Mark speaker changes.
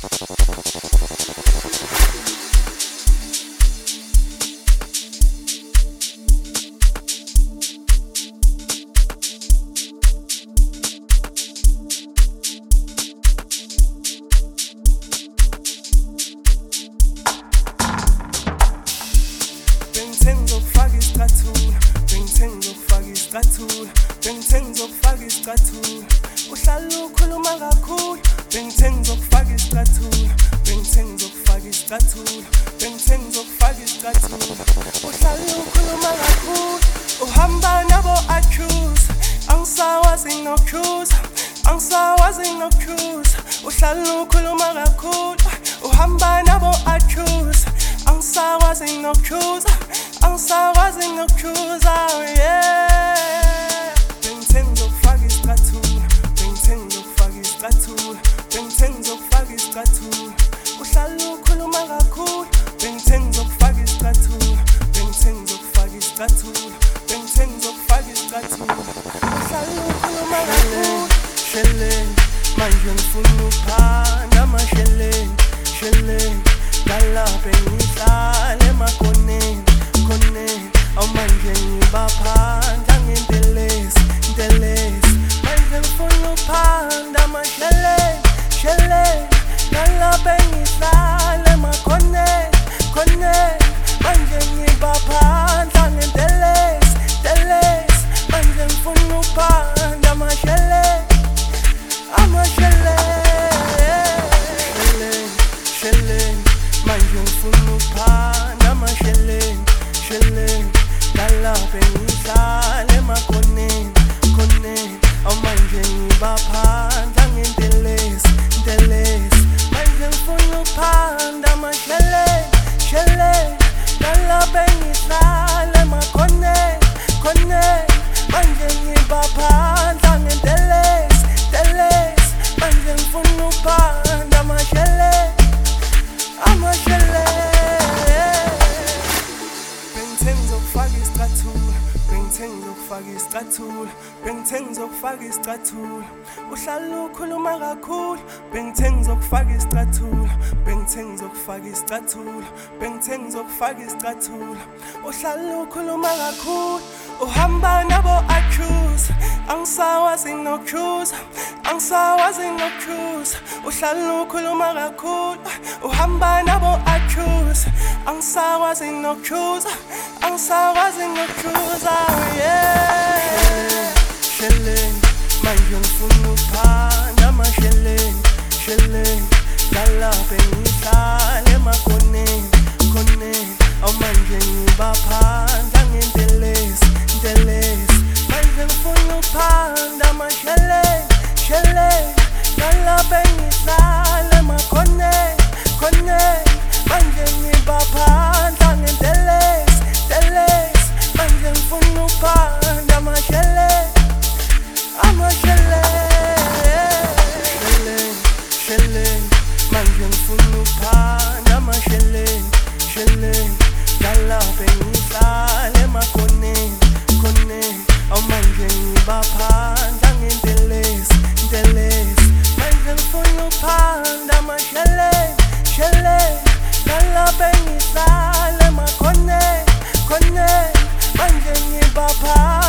Speaker 1: Bengithenga isicathulo uhlala ukhuluma kakhulu bengithenga isicathulo bengithenga isicathulo uhlala ukhuluma kakhulu uhamba nabo accuse angisawazi nokucruise uhlala ukhuluma kakhulu uhamba nabo accuse angisawazi nokucruise yeah. Bengithenga isicathulo uhlala ukhuluma kakhulu bengithenga isicathulo uhlala ukhuluma kakhulu sheleni manje ngifuna ukuphanda amasheleni dala bengihlala emakoneni awumanje ngibaphandla ngentelezi manje ngifuna ukuphanda amasheleni dala bengihlala emakoneni manje ngibaphandla ngentelezi manje ngifuna ukuphanda amasheleni manje ngifuna ukuphanda amasheleni dala bengihlala emakoneni awumanje ngibaphandla ngentelezi manje ngifuna ukuphanda amasheleni dala bengihlala emakoneni manje ngibaphandla ngentelezi manje ngifuna ukuphanda amasheleni Bengithenga isicathulo uhlala ukhuluma kakhulu bengithenga isicathulo uhlala ukhuluma kakhulu uhamba nabo accuse angisawazi nokucruise uhlala ukhuluma kakhulu uhamba nabo accuse angisawazi nokucruise yeah. Sheleni manje ngifuna ukuphanda amasheleni dala bengihlala emakoneni awumanje ngibaphandla ngentelezi manje ngifuna ukuphanda amasheleni dala bengihlala emakoneni manje ngibaphandla ngentelezi manje ngifuna ukuphanda amasheleni manje ngifuna ukuphanda amasheleni dala bengihlala emakoneni awumanje ngibaphandla ngentelezi manje ngifuna ukuphanda amasheleni dala bengihlala emakoneni manje ngibaphandla